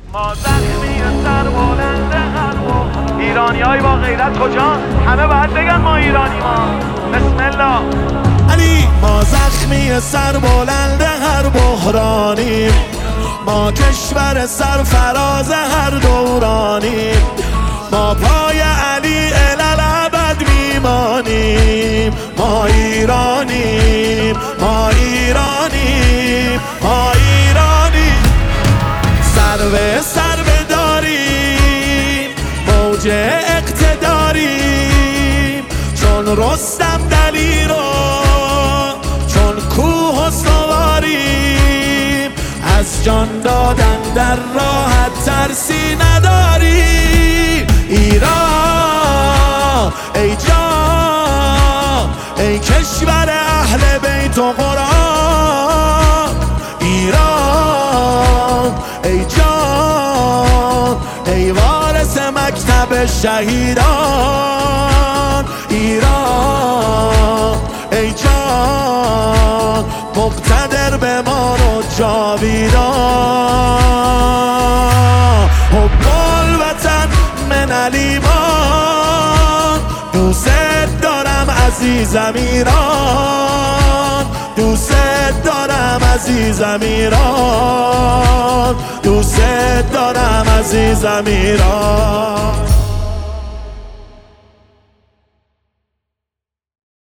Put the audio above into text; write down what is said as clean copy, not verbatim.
ما زخمی سر بلند قلب ایرانیای با غیرت کجا؟ همه باید بگن ما ایرانی ما. بسم الله. علی ما زخمی سر بلند هر بحرانیم، ما کشور سرفراز هر دورانیم، ما پای علی الالعبد میمانیم. ما ایرانیم، ما ایرانیم، ما ایرانیم. سر به سر بداریم، موج اقتداریم، چون رستم دلیر و چون کوه و سواریم. از جان دادن در راحت ترسی نداریم. ایران ای جان، ای کشور اهل بیت و قرآن. ایران ای جان، ای وارث مکتب شهیدان. ایران ای جان، مقتدر بمان و جاویدان. حب الوطن من الایمان، دوست دارم عزیزم ایران، دوست دارم عزیزم ایران، دوست دارم عزیزم ایران.